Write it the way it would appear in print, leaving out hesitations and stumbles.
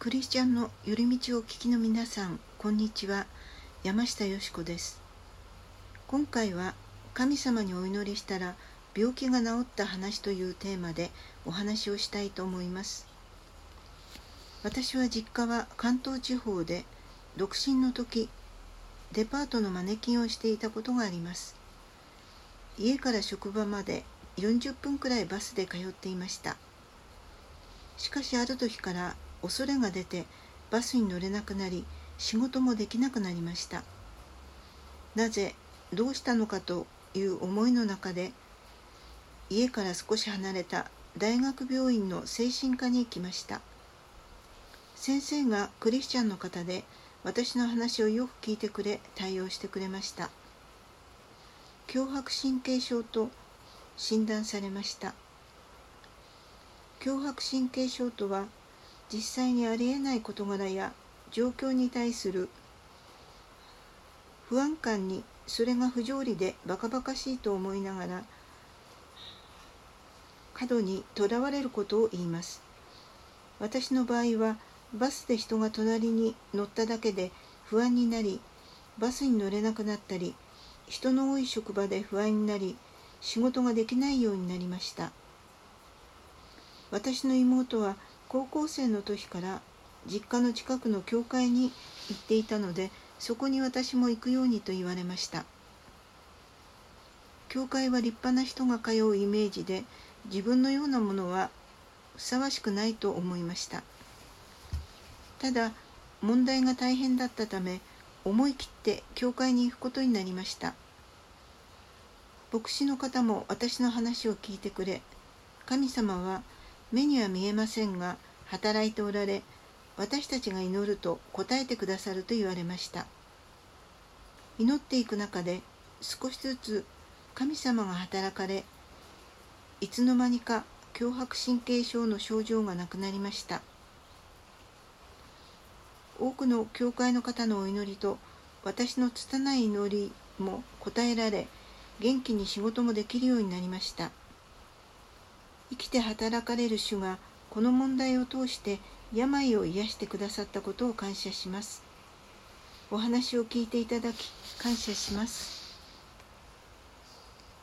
クリスチャンの寄り道をお聞きの皆さん、こんにちは。山下よし子です。今回は神様にお祈りしたら病気が治った話というテーマでお話をしたいと思います。私は実家は関東地方で独身の時、デパートのマネキンをしていたことがあります。家から職場まで40分くらいバスで通っていました。しかしある時から恐れが出てバスに乗れなくなり、仕事もできなくなりました。なぜ、どうしたのかという思いの中で、家から少し離れた大学病院の精神科に行きました。先生がクリスチャンの方で、私の話をよく聞いてくれ、対応してくれました。強迫神経症と診断されました。強迫神経症とは、実際にありえない事柄や状況に対する不安感に、それが不条理でバカバカしいと思いながら過度にとらわれることを言います。私の場合はバスで人が隣に乗っただけで不安になり、バスに乗れなくなったり、人の多い職場で不安になり、仕事ができないようになりました。私の妹は高校生の時から実家の近くの教会に行っていたので、そこに私も行くようにと言われました。教会は立派な人が通うイメージで、自分のようなものはふさわしくないと思いました。ただ、問題が大変だったため、思い切って教会に行くことになりました。牧師の方も私の話を聞いてくれ、神様は目には見えませんが働いておられ、私たちが祈ると答えてくださると言われました。祈っていく中で少しずつ神様が働かれ、いつの間にか強迫神経症の症状がなくなりました。多くの教会の方のお祈りと私の拙い祈りも応えられ、元気に仕事もできるようになりました。生きて働かれる主がこの問題を通して病を癒してくださったことを感謝します。お話を聞いていただき感謝します。